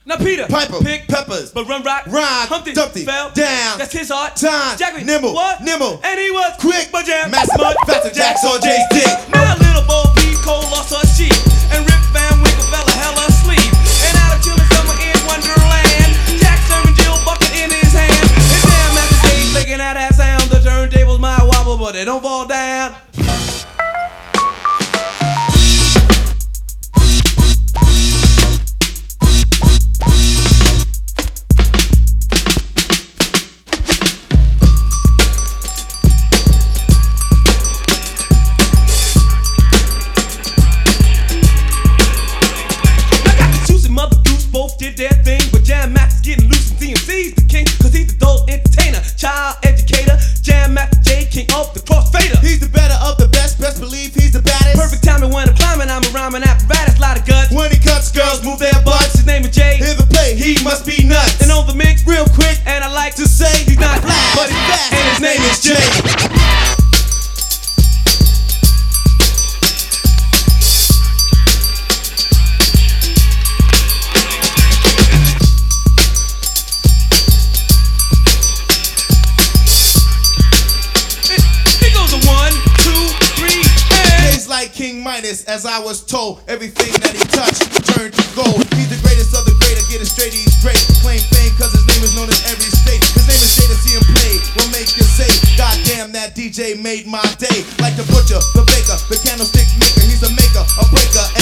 Now Peter, Piper, pick peppers, but run rock, rhyme, Humpty, Dumpty, fell down, that's his art. time, Jackie, nimble, what? nimble, And he was quick, but jam, master, mud, faster, Jack's on Jay's dick. Now little Bo Peep Cole lost her sheep, and Rip Van Winkle fell a hell asleep. And out of chilling summer in Wonderland, Jack serving Jill bucket in his hand. And Jam at the stage making that sound. The turntables might wobble, but they don't fall down. Did their thing, but Jam Master's getting loose and DMC's the king, cause he's the adult entertainer, child educator, Jam Master J, king of the crossfader. He's the better of the best believe he's the baddest. Perfect timing when I'm climbing, I'm a rhyming apparatus, lot of guts. When he cuts, girls move their butts. His name is Jay, Hear the play, he must be nuts. and on the mix, Real quick, and I like to say he's not flash, but he's fast, and his name is Jay. Like King Midas, as I was told, everything that he touched turned to gold. He's the greatest of the great, I get it straight, he's great. Claim fame cause his name is known in every state. His name is Jay, to see him play will make you say, God damn, that DJ made my day. Like the butcher, the baker, the candlestick maker, he's a maker, a breaker.